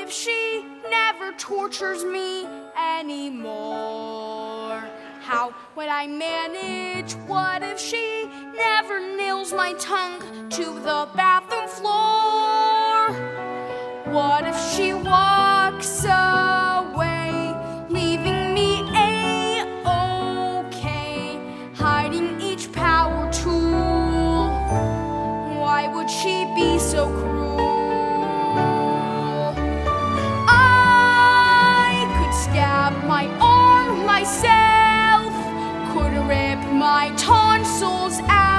if she never tortures me anymore? How would I manage? What if she never nails my tongue to the bathroom floor? What if she walks away, leaving me A-okay, hiding each power tool? Why would she be so cruel? I could stab my arm myself, could rip my tonsils out.